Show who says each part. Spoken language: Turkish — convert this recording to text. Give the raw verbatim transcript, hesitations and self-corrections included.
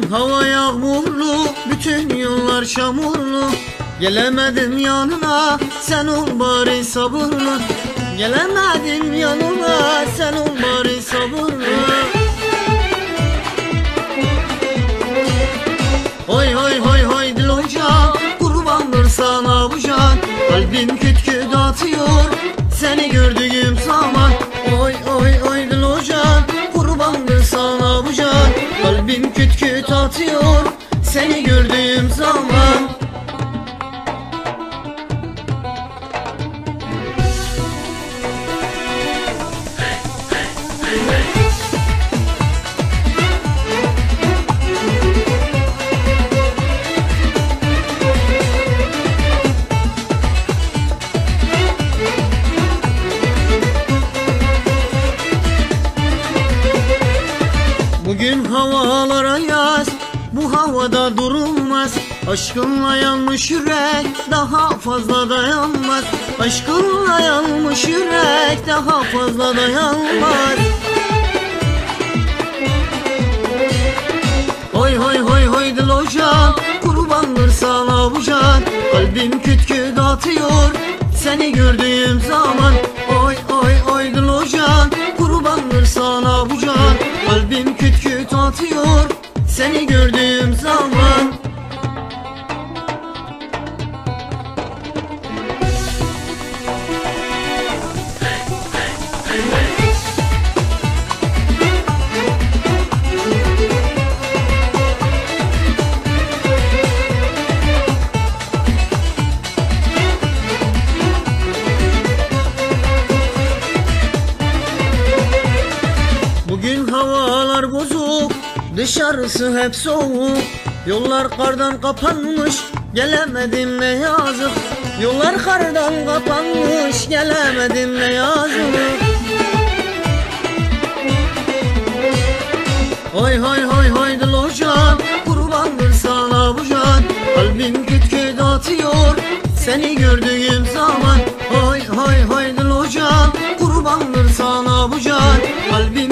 Speaker 1: hava yağmurlu, bütün yollar çamurlu. Gelemedim yanına, sen ol bari sabırlı. Gelemedim yanına, sen ol bari sabırlı. Hoy hoy hoy hoy dil hocam, kurbandır sana bu can. Kalbim küt küt atıyor, seni gördüğüm zaman. Oy oy oy dil hocam, kurbandır sana bu can. Kalbim küt küt atıyor, seni gördüğüm zaman. Bugün havalara yaz, bu havada durulmaz. Aşkınla yanmış yürek daha fazla dayanmaz. Aşkınla yanmış yürek daha fazla dayanmaz. Hoy hoy hoy hoy dil hocam, kurbandır sana bu can. Kalbim küt küt atıyor, seni gördüğüm zaman. Oy oy oy dil hocam, kurbandır sana bu can. Kalbim küt küt atıyor, seni gördüğüm zaman. Bugün havalar bozuk, dışarısı hep soğuk. Yollar kardan kapanmış, gelemedim ne yazık. Yollar kardan kapanmış, gelemedim ne yazık. Hoy hoy hoy hoy dil hocam, kurbandır sana bu can. Kalbim küt küt atıyor, seni gördüğüm zaman. Hoy hoy hoy dil hocam, kurbandır sana bu can. Kalbim